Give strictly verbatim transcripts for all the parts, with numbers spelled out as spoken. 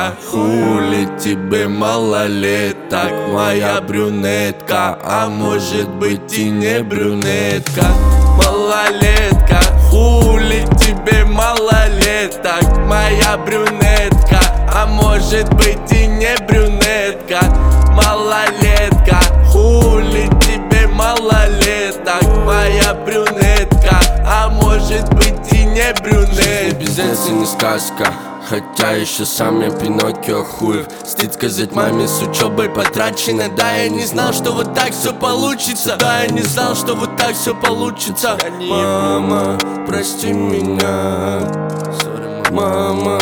малолетка, хули тебе малолеток, моя брюнетка, а может быть и не брюнетка. Малолетка, хули тебе малолеток, моя брюнетка, а может быть и не брюнетка. Малолетка, хули тебе малолеток, моя брюнетка, а может быть и не брюнетка. Бизнес и не сказка, хотя еще сам я Пиноккио хуев. Стыд сказать маме, с учебой потрачено. Да, я не знал, что вот так все получится. Да, я не знал, что вот так все получится. Мама, прости меня. Мама.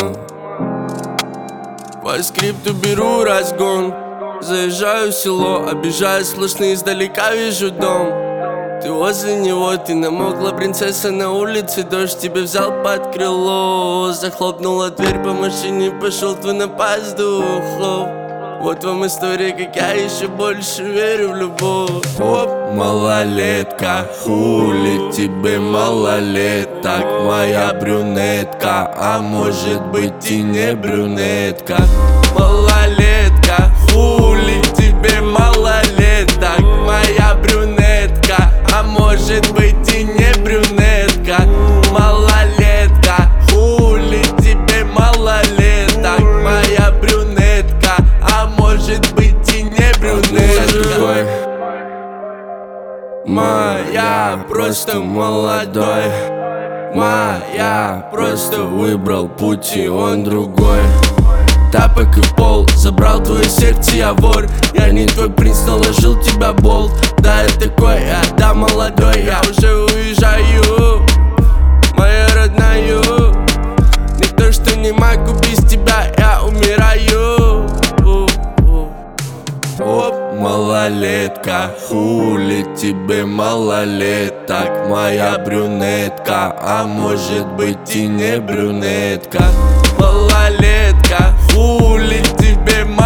По скрипту беру разгон, заезжаю в село, обижаю слышно, издалека вижу дом. Ты возле него, ты намокла, принцесса на улице, дождь тебя взял под крыло. Захлопнула дверь по машине, пошел твой напасть духов. Вот вам история, как я еще больше верю в любовь. Оп, малолетка, хули тебе малолеток, моя брюнетка, а может быть и не брюнетка. Малолетка, хули тебе малолеток, моя брюнетка, а может быть и не брюнетка. Малолетка, хули тебе малолеток, моя брюнетка, а может быть и не брюнетка. Моя просто молодой, моя просто выбрал путь и он другой. Тапок и пол, забрал твое сердце, я вор. Я не твой принц, наложил тебя болт. Да, я такой, я да молодой, я уже уезжаю, моя родная. Не то, что не могу без тебя, я умираю. Оп, малолетка, хули тебе малолеток, моя брюнетка, а может быть и не брюнетка. Малолетка, хули тебе малолеток.